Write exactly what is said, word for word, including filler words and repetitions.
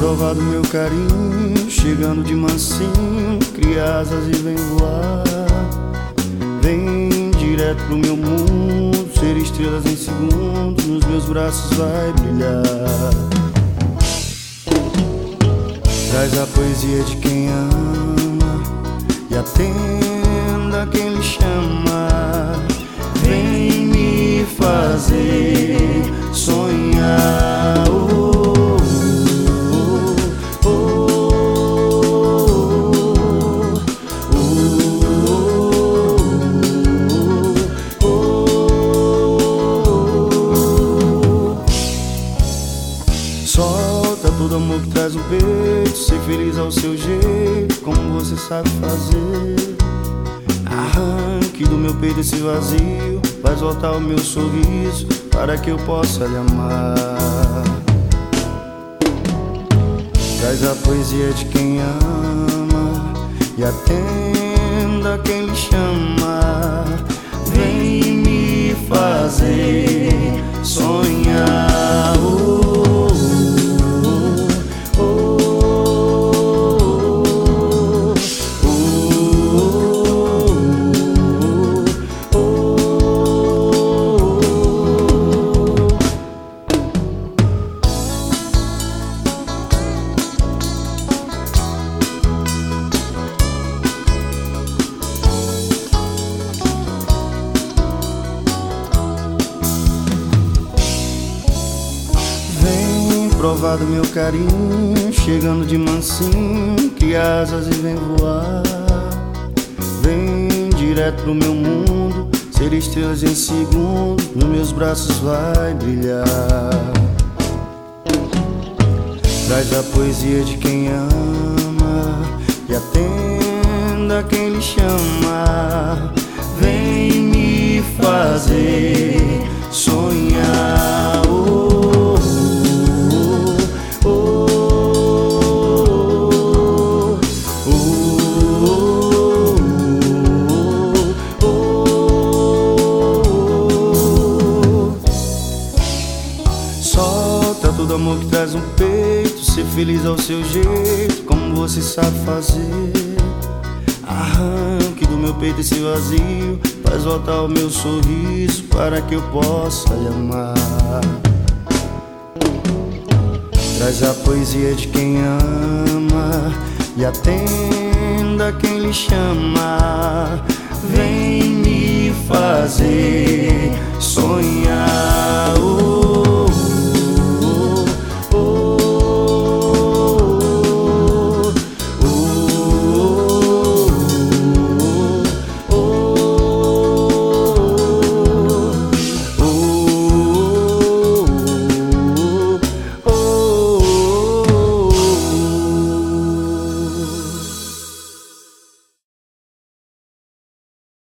provar do meu carinho, chegando de mansinho, cria asas e vem voar. Vem direto pro meu mundo, ser estrelas em segundos, nos meus braços vai brilhar. Traz a poesia de quem ama e atenda quem lhe chama. Vem me fazer sonhar. Oh, oh, oh, oh, oh. Solta todo amor que traz no peito, ser feliz ao seu jeito, como você sabe fazer. Arranque do meu peito esse vazio, faz voltar o meu sorriso, para que eu possa lhe amar. Traz a poesia de quem ama e atenda quem lhe chama. Vem me fazer sonhar. Oh, oh, oh, oh, oh. Vem provar do meu carinho, chegando de mansinho, cria asas e vem voar. Vem direto pro meu mundo, ser estrelas em segundos, nos meus braços vai brilhar. Traz a poesia de quem ama e atenda quem lhe chama. Vem me fazer sonhar. Oh, oh, oh, oh, oh. Solta todo amor que traz no peito, ser feliz ao seu jeito, como você sabe fazer. Arranque do meu peito esse vazio, faz voltar o meu sorriso, para que eu possa lhe amar. Traz a poesia de quem ama e atenda quem lhe chama. Vem me fazer